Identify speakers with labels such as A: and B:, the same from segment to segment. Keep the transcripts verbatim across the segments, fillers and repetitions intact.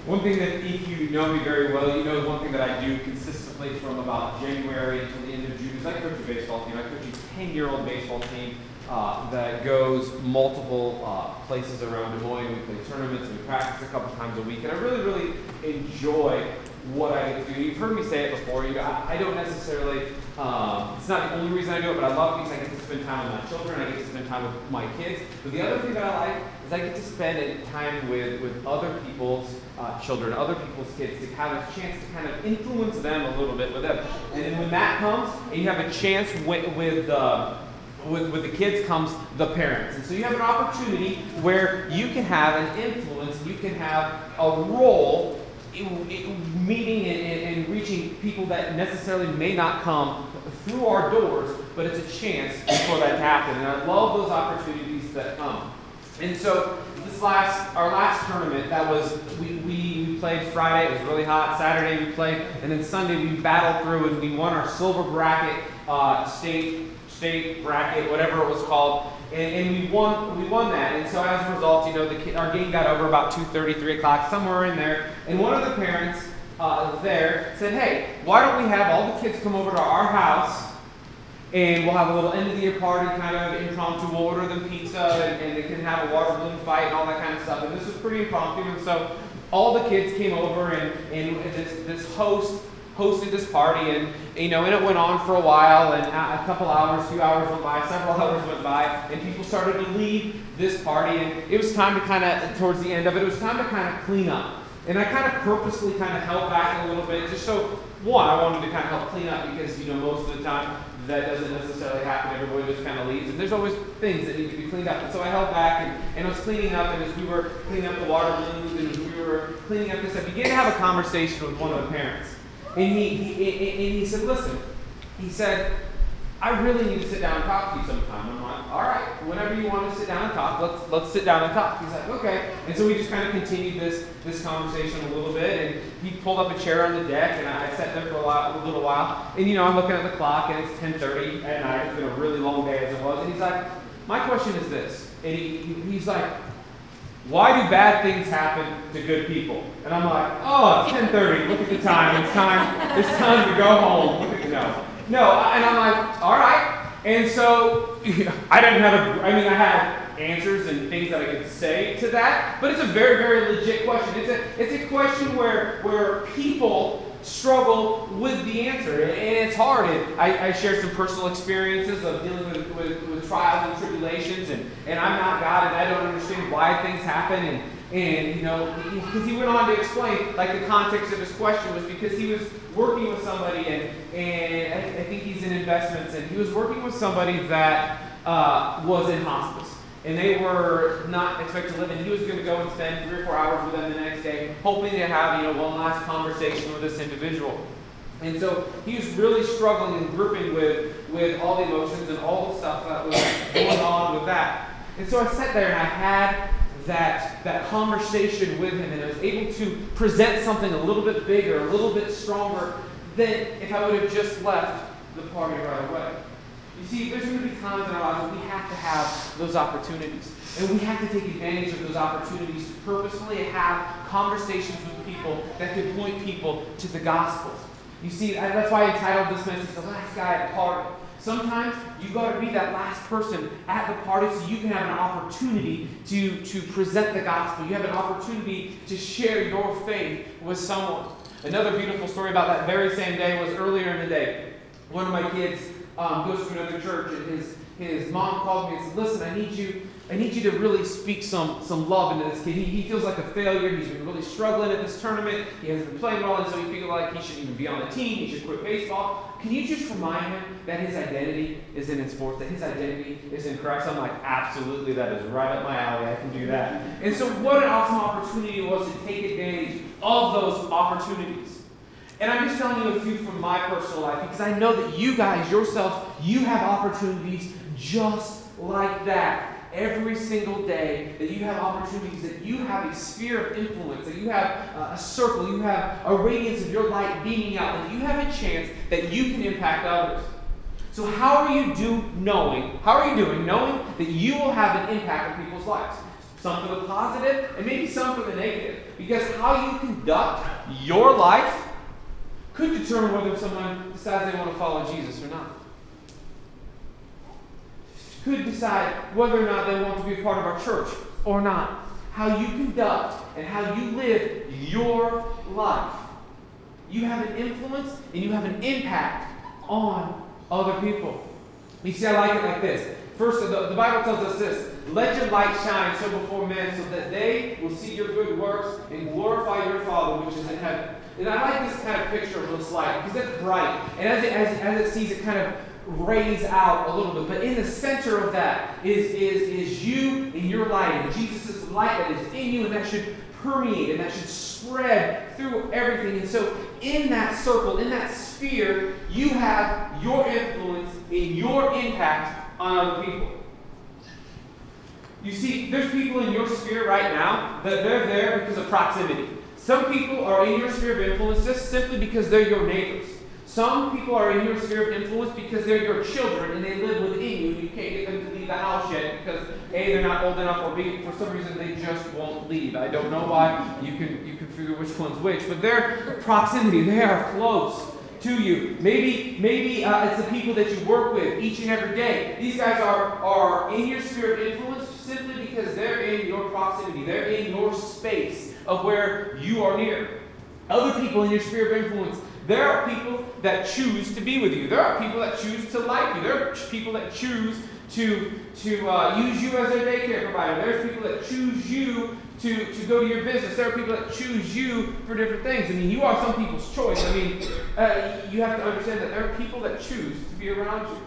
A: One thing that if you know me very well, you know one thing that I do consistently from about January until the end of June is I coach a baseball team. I coach a ten-year-old baseball team uh, that goes multiple uh, places around Des Moines. We play tournaments and we practice a couple times a week. And I really, really enjoy what I get to do. You've heard me say it before. You know, I, I don't necessarily, um, it's not the only reason I do it, but I love it because I get to spend time with my children. I get to spend time with my kids. But the other thing that I like is I get to spend time with, with other people's uh, children, other people's kids, to have a chance to kind of influence them a little bit with them. And then when that comes, and you have a chance with, with uh, With, with the kids comes the parents. And so you have an opportunity where you can have an influence, you can have a role in, in meeting and, and, and reaching people that necessarily may not come through our doors, but it's a chance for that to happen. And I love those opportunities that come. And so this last, our last tournament, that was, we, we, we played Friday, it was really hot. Saturday we played, and then Sunday we battled through and we won our silver bracket uh, state state bracket, whatever it was called, and, and we won we won that. And so as a result, you know, the kid, our game got over about two thirty, three o'clock, somewhere in there, and one of the parents uh, there said, hey, why don't we have all the kids come over to our house, and we'll have a little end of the year party, kind of impromptu, we'll order them pizza, and, and they can have a water balloon fight and all that kind of stuff. And this was pretty impromptu, and so all the kids came over, and, and this, this host hosted this party, and you know, and it went on for a while, and a couple hours, a few hours went by, several hours went by, and people started to leave this party, and it was time to kind of, towards the end of it, it was time to kind of clean up. And I kind of purposely kind of held back a little bit, just so, one, I wanted to kind of help clean up, because, you know, most of the time, that doesn't necessarily happen. Everybody just kind of leaves, and there's always things that need to be cleaned up. And so I held back, and, and I was cleaning up, and as we were cleaning up the water balloons, and as we were cleaning up this, I began to have a conversation with one of the parents. And he, he, and he said, listen, he said, I really need to sit down and talk to you sometime. I'm like, all right, whenever you want to sit down and talk, let's let's sit down and talk. He's like, okay. And so we just kind of continued this this conversation a little bit, and he pulled up a chair on the deck, and I sat there for a, while, a little while. And, you know, I'm looking at the clock, and it's ten thirty at night. It's been a really long day as it was. And he's like, my question is this. And he, he's like, why do bad things happen to good people? And I'm like, oh, it's ten thirty. Look at the time. It's time. It's time to go home. Look at, no, no. And I'm like, all right. And so I didn't have a. I mean, I had answers and things that I could say to that, but it's a very, very legit question. It's a, it's a question where where people struggle with the answer, and it's hard. And I, I share some personal experiences of dealing with, with, with trials and tribulations, and, and I'm not God, and I don't understand why things happen, and, and you know, because he went on to explain, like the context of his question was because he was working with somebody, and, and I, I think he's in investments, and he was working with somebody that uh, was in hospice. And they were not expected to live, and he was going to go and spend three or four hours with them the next day, hoping to have, you know, one last conversation with this individual. And so he was really struggling and gripping with, with all the emotions and all the stuff that was going on with that. And so I sat there and I had that, that conversation with him, and I was able to present something a little bit bigger, a little bit stronger than if I would have just left the party right away. You see, there's going to be times in our lives where we have to have those opportunities. And we have to take advantage of those opportunities to purposefully have conversations with people that can point people to the gospel. You see, that's why I entitled this message, The Last Guy at the Party. Sometimes you've got to be that last person at the party so you can have an opportunity to, to present the gospel. You have an opportunity to share your faith with someone. Another beautiful story about that very same day was earlier in the day. One of my kids Um, goes to another church, and his his mom called me and said, listen, I need you I need you to really speak some some love into this kid. He, he feels like a failure. He's been really struggling at this tournament. He hasn't been playing well, and so he feels like he shouldn't even be on the team. He should quit baseball. Can you just remind him that his identity is in sports, that his identity is in Christ? I'm like, absolutely, that is right up my alley. I can do that. And so what an awesome opportunity it was to take advantage of those opportunities. And I'm just telling you a few from my personal life, because I know that you guys, yourselves, you have opportunities just like that. Every single day that you have opportunities, that you have a sphere of influence, that you have uh, a circle, you have a radiance of your light beaming out, and you have a chance that you can impact others. So how are you do knowing, how are you doing knowing that you will have an impact on people's lives? Some for the positive, and maybe some for the negative. Because how you conduct your life could determine whether someone decides they want to follow Jesus or not. Could decide whether or not they want to be a part of our church or not. How you conduct and how you live your life. You have an influence and you have an impact on other people. You see, I like it like this. First, the, the Bible tells us this. Let your light shine so before men so that they will see your good works and glorify your Father which is in heaven. And I like this kind of picture of this light because it's bright. And as it, as, as it sees, it kind of rays out a little bit. But in the center of that is, is, is you and your light. And Jesus is the light that is in you, and that should permeate and that should spread through everything. And so in that circle, in that sphere, you have your influence and your impact on other people. You see, there's people in your sphere right now that they're there because of proximity. Some people are in your sphere of influence just simply because they're your neighbors. Some people are in your sphere of influence because they're your children and they live within you and you can't get them to leave the house yet because A, they're not old enough, or B, for some reason they just won't leave. I don't know why. You can you can figure which one's which, but their proximity, they are close to you. Maybe maybe uh, it's the people that you work with each and every day. These guys are, are in your sphere of influence simply because they're in your proximity. They're in your space of where you are near. Other people in your sphere of influence, there are people that choose to be with you. There are people that choose to like you. There are people that choose to, to uh, use you as their daycare provider. There's people that choose you to, to go to your business. There are people that choose you for different things. I mean, you are some people's choice. I mean, uh, you have to understand that there are people that choose to be around you.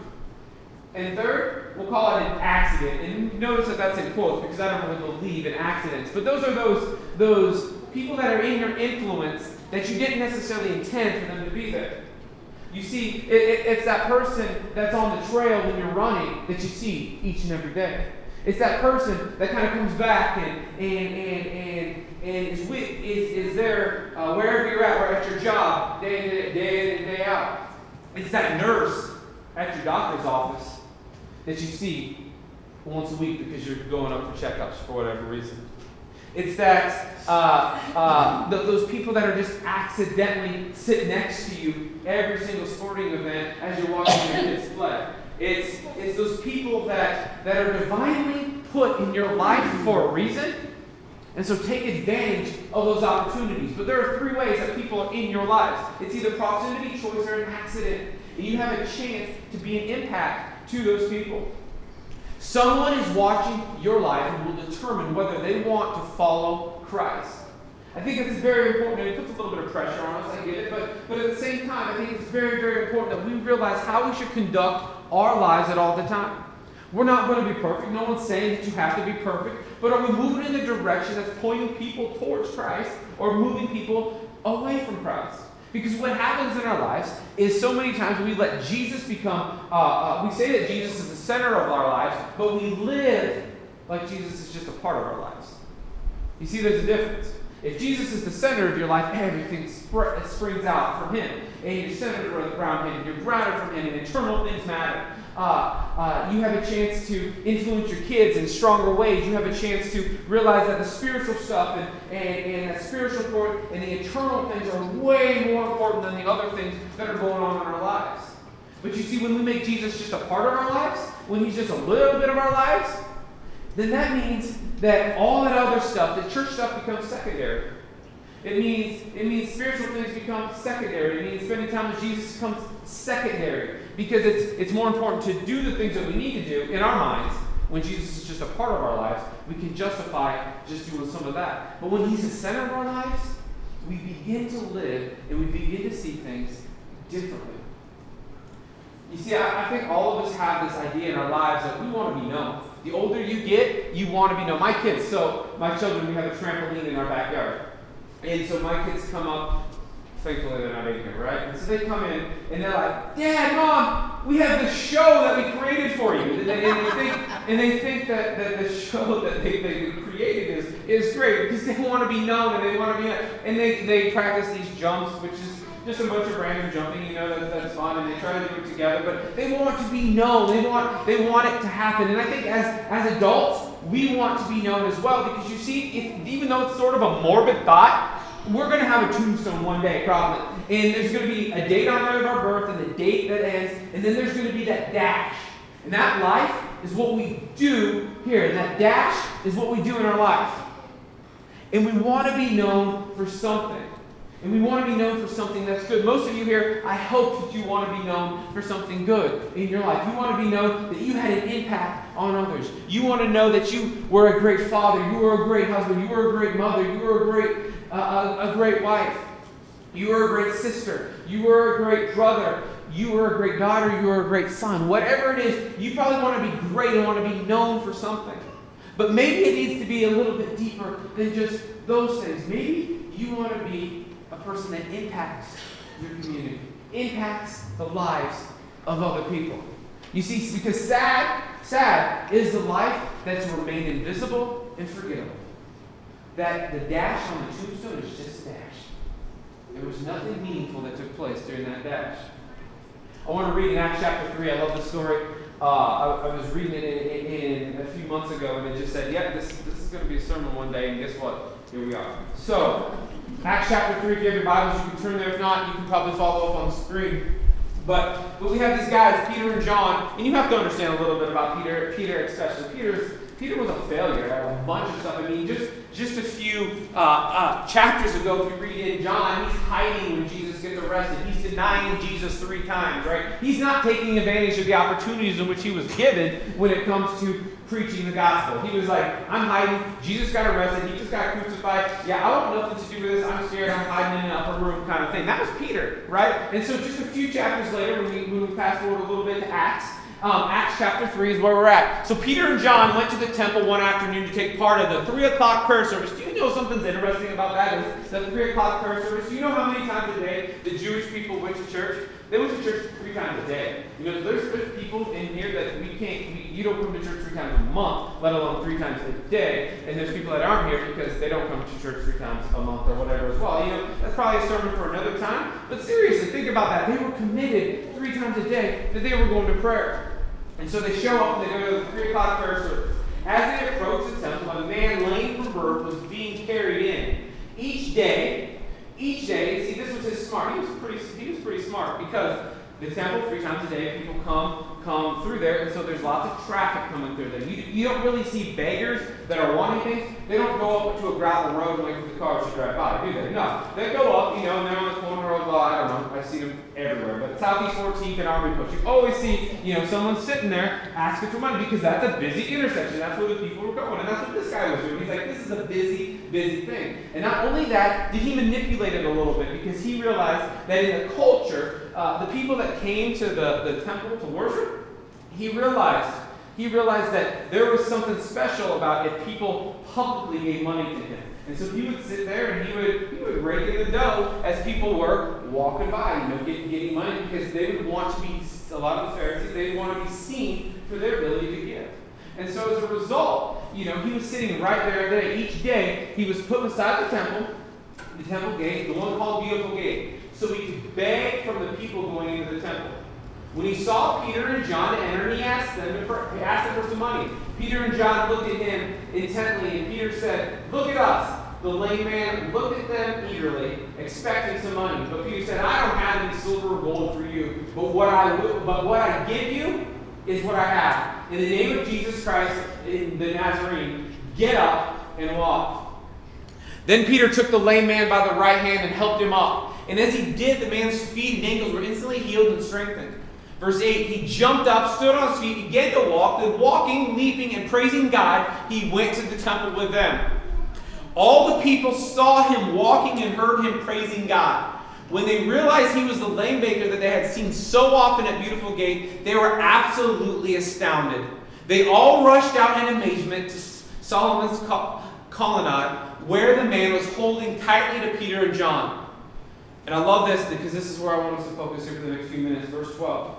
A: And third, we'll call it an accident. And notice that that's in quotes because I don't really believe in accidents. But those are those, those people that are in your influence that you didn't necessarily intend for them to be there. You see, it, it, it's that person that's on the trail when you're running that you see each and every day. It's that person that kind of comes back and and and and, and is, with, is is there uh, wherever you're at, or at your job, day in, day, day in and day out. It's that nurse at your doctor's office that you see once a week because you're going up for checkups for whatever reason. It's that uh, uh, th- those people that are just accidentally sit next to you every single sporting event as you're watching your kids play. It's it's those people that, that are divinely put in your life for a reason, and so take advantage of those opportunities. But there are three ways that people are in your lives. It's either proximity, choice, or an accident. And you have a chance to be an impact to those people. Someone is watching your life and will determine whether they want to follow Christ. I think it's very important, and it puts a little bit of pressure on us, I get it, but, but at the same time, I think it's very, very important that we realize how we should conduct our lives at all the time. We're not going to be perfect. No one's saying that you have to be perfect, but are we moving in the direction that's pointing people towards Christ or moving people away from Christ? Because what happens in our lives is so many times we let Jesus become, uh, uh, we say that Jesus is the center of our lives, but we live like Jesus is just a part of our lives. You see, there's a difference. If Jesus is the center of your life, everything sp- springs out from Him. And you're centered around Him, you're grounded from Him, and eternal things matter. Uh, uh, you have a chance to influence your kids in stronger ways. You have a chance to realize that the spiritual stuff and, and, and that spiritual part and the eternal things are way more important than the other things that are going on in our lives. But you see, when we make Jesus just a part of our lives, when He's just a little bit of our lives, then that means that all that other stuff, the church stuff, becomes secondary. It means it means spiritual things become secondary. It means spending time with Jesus becomes secondary. Because it's it's more important to do the things that we need to do in our minds. When Jesus is just a part of our lives, we can justify just doing some of that. But when He's the center of our lives, we begin to live and we begin to see things differently. You see, I, I think all of us have this idea in our lives that we want to be known. The older you get, you want to be known. My kids, so my children, we have a trampoline in our backyard. And so my kids come up, thankfully they're not in here, right? And so they come in and they're like, Dad, Mom, we have this show that we created for you. And they, and they think, and they think that, that the show that they, they created is, is great because they want to be known and they want to be, and they, they practice these jumps, which is just a bunch of random jumping, you know, that, that's fun, and they try to do it together, but they want to be known. They want they want it to happen. And I think as, as adults, we want to be known as well, because you see, if, even though it's sort of a morbid thought, we're going to have a tombstone one day, probably. And there's going to be a date on there of our birth and the date that ends, and then there's going to be that dash. And that life is what we do here, and that dash is what we do in our life. And we want to be known for something. And we want to be known for something that's good. Most of you here, I hope that you want to be known for something good in your life. You want to be known that you had an impact on others. You want to know that you were a great father, you were a great husband, you were a great mother, you were a great, uh, a, a great wife, you were a great sister, you were a great brother, you were a great daughter, you were a great son. Whatever it is, you probably want to be great and want to be known for something. But maybe it needs to be a little bit deeper than just those things. Maybe you want to be a person that impacts your community, impacts the lives of other people. You see, because sad, sad is the life that's remained invisible and forgettable. That the dash on the tombstone is just a dash. There was nothing meaningful that took place during that dash. I want to read in Acts chapter three. I love this story. Uh, I, I was reading it in, in, in a few months ago, and it just said, yeah, this, this is going to be a sermon one day, and guess what? Here we are. So, Acts chapter three, if you have your Bibles, you can turn there. If not, you can probably follow up on the screen. But, but we have these guys, Peter and John, and you have to understand a little bit about Peter, Peter especially. Peter's, Peter was a failure at a bunch of stuff. I mean, just, just a few uh, uh, chapters ago, if you read in John, he's hiding when Jesus gets arrested. He's denying Jesus three times, right? He's not taking advantage of the opportunities in which he was given when it comes to preaching the gospel. He was like, I'm hiding. Jesus got arrested. He just got crucified. Yeah, I want nothing to do with this. I'm scared. I'm hiding in an upper room kind of thing. That was Peter, right? And so just a few chapters later, when we, when we fast forward a little bit to Acts, um, Acts chapter three is where we're at. So Peter and John went to the temple one afternoon to take part of the three o'clock prayer service. Do you know something's interesting about that? Is the three o'clock prayer service. Do you know how many times a day the Jewish people went to church? They went to church three times a day. You know, there's, there's people in here that we can't, we, you don't come to church three times a month, let alone three times a day. And there's people that aren't here because they don't come to church three times a month or whatever as well. You know, that's probably a sermon for another time. But seriously, think about that. They were committed three times a day that they were going to prayer. And so they show up and they go to the three o'clock prayer service. As they approach the temple, a man lame from birth was being carried in. Each day, Each day, see, this was his smart. He was pretty. He was pretty smart because the temple three times a day, people come come through there, and so there's lots of traffic coming through there. You, you don't really see beggars that are wanting things. They don't go up to a gravel road and wait for the cars to drive by, do they? No, they go up, you know, and they're on the corner of, uh, I don't know, I see them everywhere, but Southeast fourteenth and Army Post, you always see, you know, someone sitting there asking for money because that's a busy intersection. That's where the people were going, and that's what this guy was doing. He's like, this is a busy, busy thing. And not only that, did he manipulate it a little bit because he realized that in the culture, uh, the people that came to the, the temple to worship, he realized, he realized that there was something special about if people publicly gave money to him. And so he would sit there and he would he would rake in the dough as people were walking by, you know, getting, getting money because they would want to be, a lot of the Pharisees, they would want to be seen for their ability to give. And so as a result, you know, he was sitting right there every day. Each day, he was put beside the temple, the temple gate, the one called Beautiful Gate, so he could beg from the people going into the temple. When he saw Peter and John enter, he asked them, to pr- he asked them for some money. Peter and John looked at him intently, and Peter said, "Look at us." The lame man looked at them eagerly, expecting some money. But Peter said, "I don't have any silver or gold for you, but what I will, but what I give you is what I have. In the name of Jesus Christ, in the Nazarene, get up and walk." Then Peter took the lame man by the right hand and helped him up. And as he did, the man's feet and ankles were instantly healed and strengthened. Verse eight, he jumped up, stood on his feet, began to walk, then walking, leaping, and praising God, he went to the temple with them. All the people saw him walking and heard him praising God. When they realized he was the lame beggar that they had seen so often at Beautiful Gate, they were absolutely astounded. They all rushed out in amazement to Solomon's colonnade, where the man was holding tightly to Peter and John. And I love this because this is where I want us to focus here for the next few minutes. Verse twelve.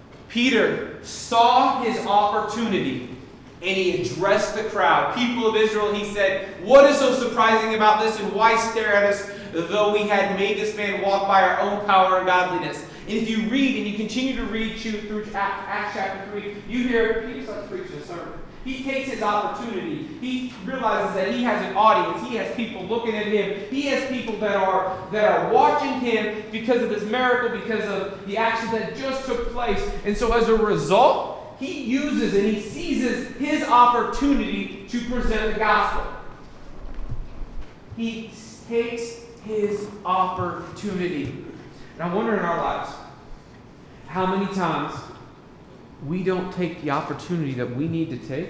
A: Peter saw his opportunity and he addressed the crowd. "People of Israel," he said, "what is so surprising about this, and why stare at us though we had made this man walk by our own power and godliness?" And if you read and you continue to read through Acts chapter three, you hear Peter's like preaching a sermon. He takes his opportunity. He realizes that he has an audience. He has people looking at him. He has people that are that are watching him because of this miracle, because of the action that just took place. And so as a result, he uses and he seizes his opportunity to present the gospel. He takes his opportunity. And I wonder in our lives, how many times we don't take the opportunity that we need to take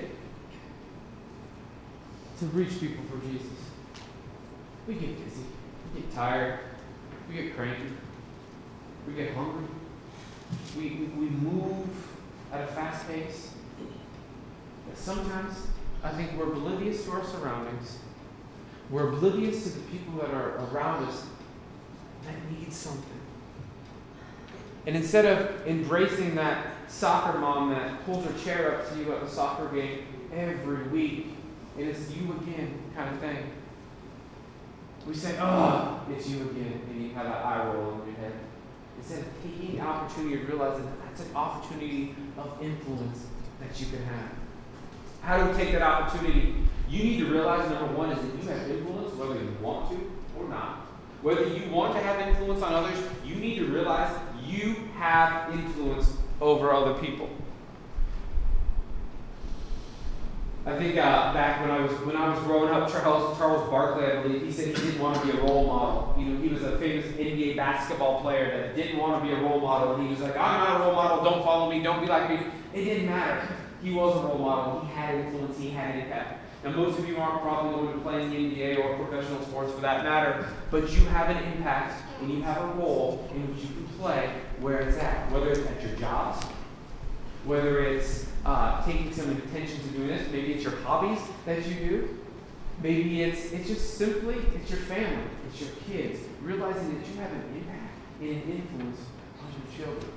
A: to reach people for Jesus. We get busy. We get tired. We get cranky. We get hungry. We, we, we move at a fast pace. But sometimes I think we're oblivious to our surroundings. We're oblivious to the people that are around us that need something. And instead of embracing that soccer mom that pulls her chair up to you at the soccer game every week, and it's you again kind of thing, we say, oh, it's you again, and you have that eye roll in your head. Instead of taking the opportunity of realizing that that's an opportunity of influence that you can have. How do we take that opportunity? You need to realize, number one, is that you have influence whether you want to or not. Whether you want to have influence on others, you need to realize you have influence over other people. I think uh, back when I was when I was growing up, Charles Charles Barkley, I believe, he said he didn't want to be a role model. You know, he was a famous N B A basketball player that didn't want to be a role model. And he was like, I'm not a role model. Don't follow me. Don't be like me. It didn't matter. He was a role model. He had influence. He had impact. Now, most of you aren't probably going to play in the N B A or professional sports for that matter, but you have an impact and you have a role in which you can play where it's at, whether it's at your jobs, whether it's uh, taking some attention to doing this, maybe it's your hobbies that you do, maybe it's it's just simply, it's your family, it's your kids, realizing that you have an impact and an influence on your children.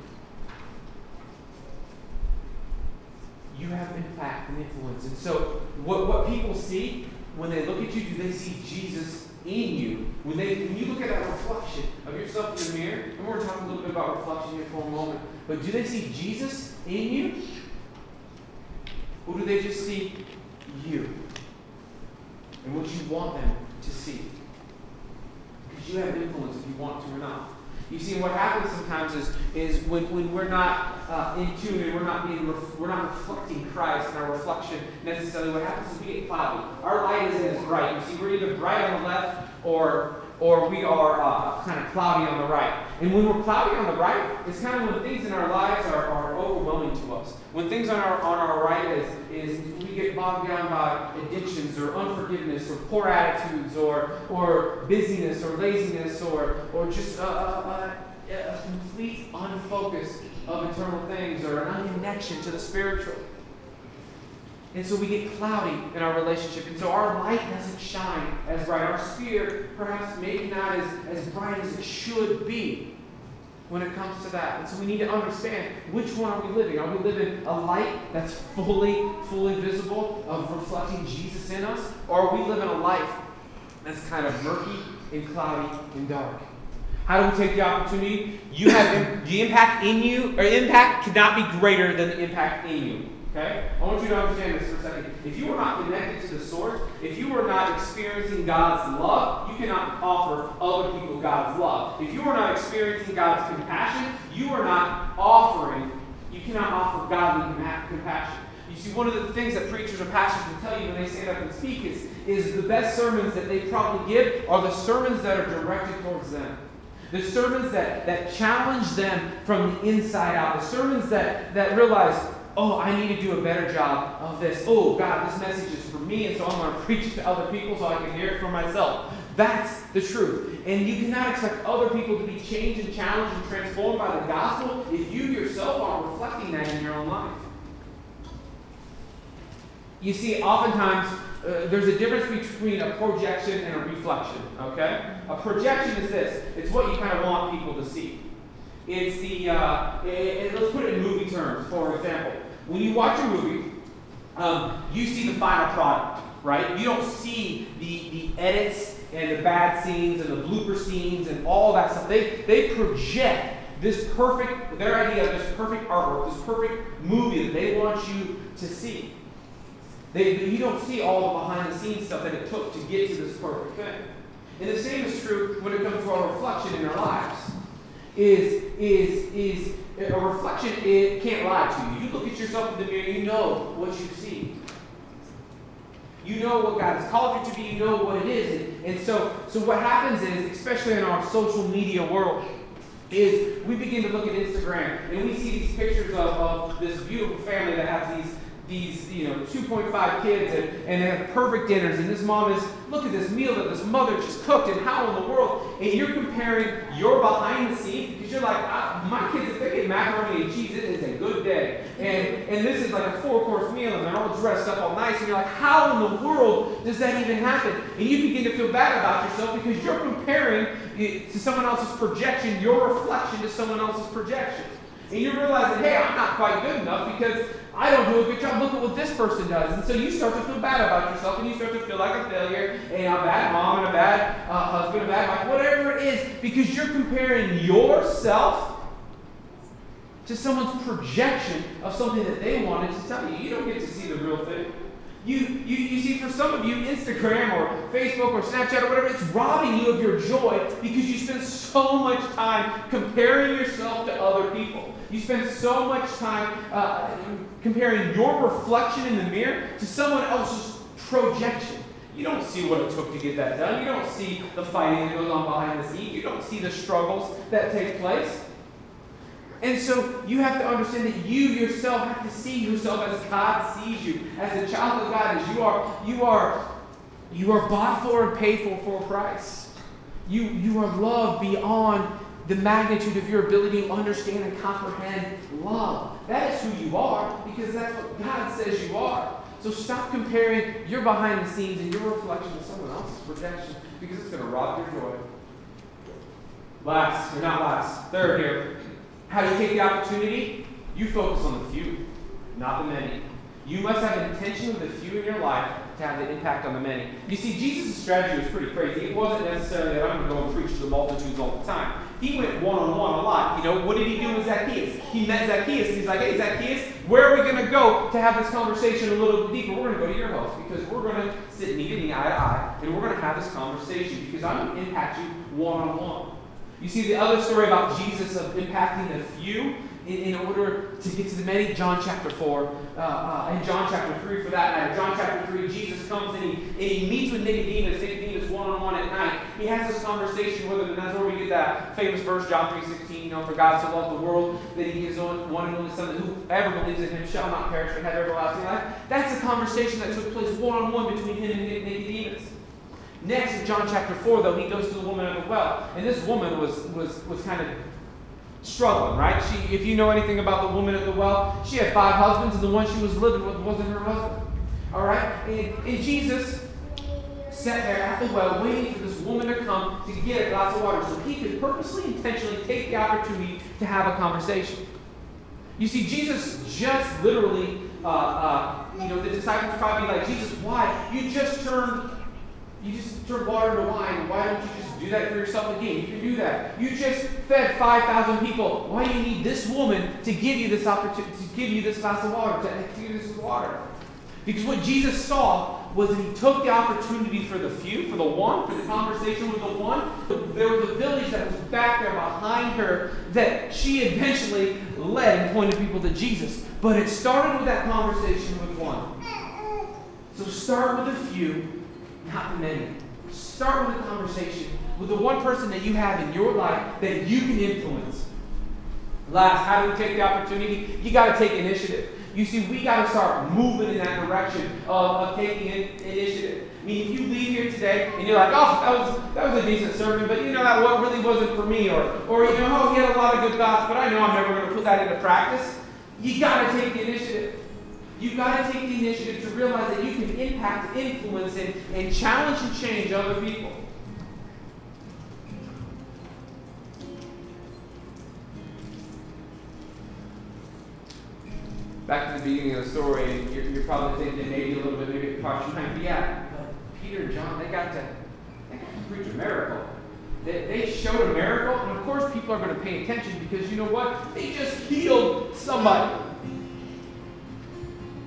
A: You have impact and influence. And so what, what people see when they look at you, do they see Jesus in you? When they when you look at that reflection of yourself in the mirror, and we're talking a little bit about reflection here for a moment, but do they see Jesus in you? Or do they just see you and what you want them to see? Because you have influence if you want to or not. You see, what happens sometimes is, is when, when we're not uh, in tune and we're not being ref- we're not reflecting Christ in our reflection necessarily, what happens is we get cloudy. Our light isn't as bright. You see, we're either bright on the left or or we are uh, kind of cloudy on the right. And when we're cloudy on the right, it's kind of when things in our lives are, are overwhelming to us. When things on our on our right is, is we get bogged down by addictions or unforgiveness or poor attitudes or or busyness or laziness or or just a, a, a, a complete unfocus of eternal things or an unconnection to the spiritual. And so we get cloudy in our relationship. And so our light doesn't shine as bright. Our spirit perhaps maybe not as, as bright as it should be when it comes to that. And so we need to understand, which one are we living? Are we living a light that's fully, fully visible of reflecting Jesus in us? Or are we living a life that's kind of murky and cloudy and dark? How do we take the opportunity? You have the impact in you, or impact cannot be greater than the impact in you. Okay? I want you to understand this for a second. If you are not connected to the source, if you are not experiencing God's love, you cannot offer other people God's love. If you are not experiencing God's compassion, you are not offering, you cannot offer godly compassion. You see, one of the things that preachers or pastors will tell you when they stand up and speak is, is the best sermons that they probably give are the sermons that are directed towards them. The sermons that, that challenge them from the inside out. The sermons that, that realize, oh, I need to do a better job of this. Oh, God, this message is for me, and so I'm going to preach it to other people so I can hear it for myself. That's the truth. And you cannot expect other people to be changed and challenged and transformed by the gospel if you yourself aren't reflecting that in your own life. You see, oftentimes, uh, there's a difference between a projection and a reflection, okay? A projection is this. It's what you kind of want people to see. It's the, uh, it, it, let's put it in movie terms, for example. When you watch a movie, um, you see the final product, right? You don't see the, the edits and the bad scenes and the blooper scenes and all that stuff. They, they project this perfect, their idea of this perfect artwork, this perfect movie that they want you to see. They, you don't see all the behind-the-scenes stuff that it took to get to this perfect thing. And the same is true when it comes to our reflection in our lives. Is, is, is a reflection, it can't lie to you. You look at yourself in the mirror, you know what you see. You know what God has called you to be, you know what it is. And, and so, so what happens is, especially in our social media world, is we begin to look at Instagram and we see these pictures of, of this beautiful family that has these these, you know, two point five kids, and, and they have perfect dinners, and this mom is, look at this meal that this mother just cooked, and how in the world, and you're comparing your behind the scenes, because you're like, ah, my kids, if they get macaroni and cheese, it is a good day, and and this is like a four-course meal, and they're all dressed up all nice, and you're like, how in the world does that even happen? And you begin to feel bad about yourself, because you're comparing it to someone else's projection, your reflection to someone else's projection. And you're realizing, hey, I'm not quite good enough because I don't do a good job. Look at what this person does. And so you start to feel bad about yourself, and you start to feel like a failure, and a bad mom, and a bad uh, husband, a bad wife, whatever it is, because you're comparing yourself to someone's projection of something that they wanted to tell you. You don't get to see the real thing. You, you, you see, for some of you, Instagram or Facebook or Snapchat or whatever, it's robbing you of your joy because you spend so much time comparing yourself to other people. You spend so much time uh, comparing your reflection in the mirror to someone else's projection. You don't see what it took to get that done. You don't see the fighting that goes on behind the scenes. You don't see the struggles that take place. And so you have to understand that you yourself have to see yourself as God sees you, as a child of God, as you are. You are, you are bought for and paid for for a price. You, you are loved beyond the magnitude of your ability to understand and comprehend love. That is who you are, because that's what God says you are. So stop comparing your behind the scenes and your reflection to someone else's projection, because it's going to rob your joy. Last, or not last, third here. How do you take the opportunity? You focus on the few, not the many. You must have intention with the few in your life to have the impact on the many. You see, Jesus' strategy was pretty crazy. It wasn't necessarily that I'm going to go and preach to the multitudes all the time. He went one-on-one a lot. You know, what did he do with Zacchaeus? He met Zacchaeus, and he's like, hey, Zacchaeus, where are we going to go to have this conversation a little bit deeper? We're going to go to your house, because we're going to sit knee to knee, eye to eye, and we're going to have this conversation, because I'm going to impact you one-on-one. You see the other story about Jesus of impacting the few in, in order to get to the many, John chapter four, uh, uh, and John chapter three for that matter. John chapter three, Jesus comes and he, and he meets with Nicodemus, Nicodemus one-on-one at night. He has this conversation with him, and that's where we get that famous verse, John three sixteen, you know, for God so loved the world that he gives one and only Son, that whoever believes in him shall not perish but have everlasting life. That's a conversation that took place one-on-one between him and Nicodemus. Next, in John chapter four, though, he goes to the woman at the well. And this woman was, was, was kind of struggling, right? She, if you know anything about the woman at the well, she had five husbands, and the one she was living with wasn't her husband. All right? And, and Jesus sat there at the well waiting for this woman to come to get a glass of water so he could purposely, intentionally take the opportunity to have a conversation. You see, Jesus just literally, uh, uh, you know, the disciples probably like, Jesus, why? You just turned... You just turned water into wine. Why don't you just do that for yourself again? You can do that. You just fed five thousand people. Why do you need this woman to give you this opportunity, to give you this glass of water, to give you this water? Because what Jesus saw was that he took the opportunity for the few, for the one, for the conversation with the one. There was a village that was back there behind her that she eventually led and pointed people to Jesus. But it started with that conversation with one. So start with the few, not the many. Start with a conversation with the one person that you have in your life that you can influence. Last, how do we take the opportunity? You got to take initiative. You see, we got to start moving in that direction of, of taking in, initiative. I mean, if you leave here today and you're like, oh, that was that was a decent sermon, but you know that what really wasn't for me, or or you know, oh, he had a lot of good thoughts, but I know I'm never going to put that into practice. You got to take the initiative. You've got to take the initiative to realize that you can impact, influence, and, and challenge and change other people. Back to the beginning of the story, and you're, you're probably thinking maybe a little bit, maybe it crossed your mind, but yeah, but Peter and John, they got to, they got to preach a miracle. They, they showed a miracle, and of course people are going to pay attention because you know what? They just healed somebody.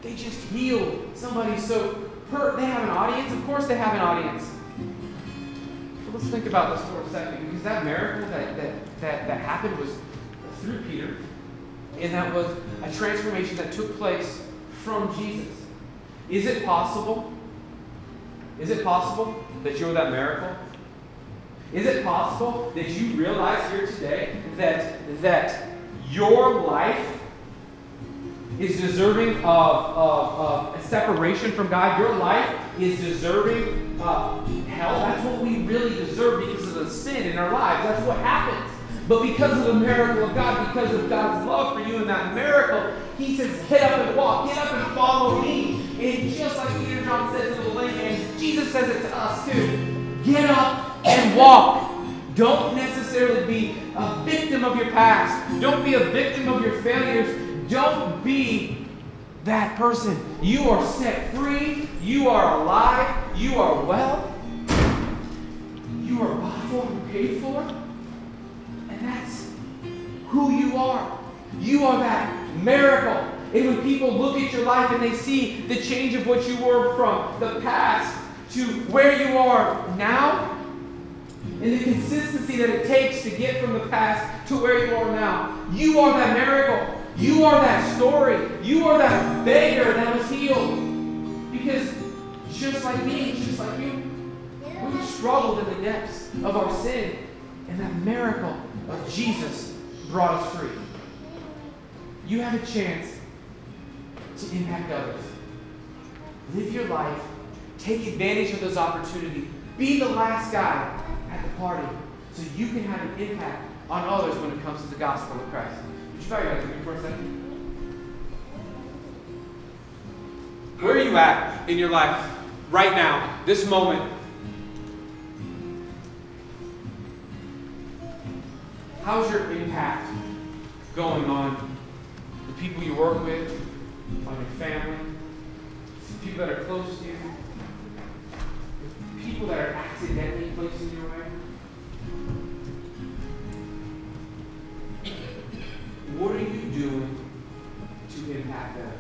A: They just healed somebody so hurt. They have an audience. Of course they have an audience. But let's think about this for a second, because that miracle that, that, that, that happened was through Peter, and that was a transformation that took place from Jesus. Is it possible? Is it possible that you're that miracle? Is it possible that you realize here today that, that your life is deserving of, of, of a separation from God? Your life is deserving of hell. That's what we really deserve because of the sin in our lives. That's what happens. But because of the miracle of God, because of God's love for you in that miracle, He says, get up and walk, get up and follow me. And just like Peter John says to the lame, and Jesus says it to us too, get up and walk. Don't necessarily be a victim of your past. Don't be a victim of your failures. Don't be that person. You are set free. You are alive. You are well. You are bought for and paid for. And that's who you are. You are that miracle. And when people look at your life and they see the change of what you were from the past to where you are now, and the consistency that it takes to get from the past to where you are now, you are that miracle. You are that story. You are that beggar that was healed. Because just like me, just like you, we struggled in the depths of our sin. And that miracle of Jesus brought us free. You have a chance to impact others. Live your life. Take advantage of those opportunities. Be the last guy at the party so you can have an impact on others when it comes to the gospel of Christ. Would you bow your head with me for a second? Where are you at in your life right now, this moment? How's your impact going on the people you work with, on your family, people that are close to you, people that are accidentally placed in your way? What are you doing to impact them?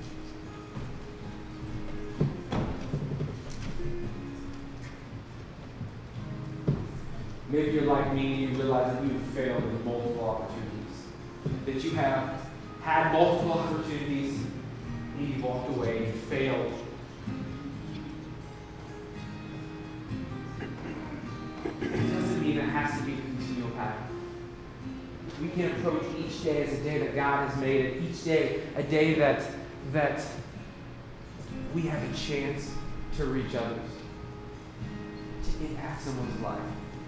A: Maybe you're like me and you realize that you've failed in multiple opportunities. That you have had multiple opportunities and you've walked away and failed. It doesn't mean it has to be a continual pattern. We can approach each day as a day that God has made it. Each day a day that, that we have a chance to reach others. To impact someone's life.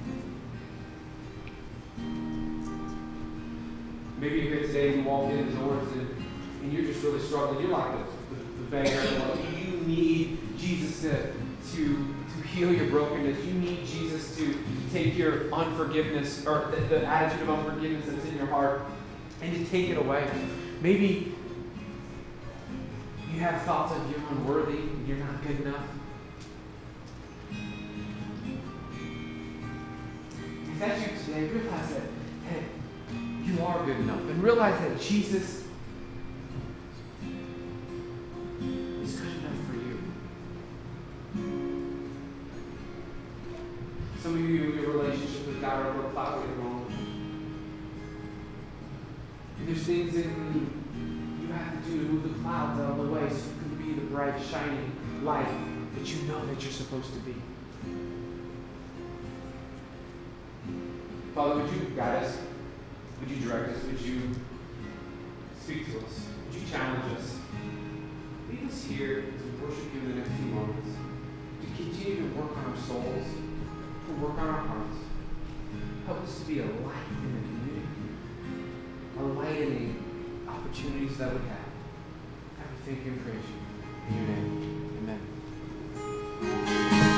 A: Maybe you're here today and you walk in the doors and, and you're just really struggling. You're like the, the, the beggar. Like you need Jesus to, to, to heal your brokenness. You need Jesus to take your unforgiveness or the, the attitude of unforgiveness that's in your heart and to take it away. Maybe you have thoughts of you're unworthy, you're not good enough. If that's you today, realize that, hey, you are good enough. And realize that Jesus is good enough for you. Some of you, your relationship with God are clouded and wrong. And there's things that you have to do to move the clouds out of the way so you can be the bright, shining light that you know that you're supposed to be. Father, would you guide us? Would you direct us? Would you speak to us? Would you challenge us? Lead us here to worship you in the next few moments. To continue to work on our souls. To work on our hearts. Help us to be a light in the community. A light in the opportunities that we have. God, we thank you and praise you. In your name, amen.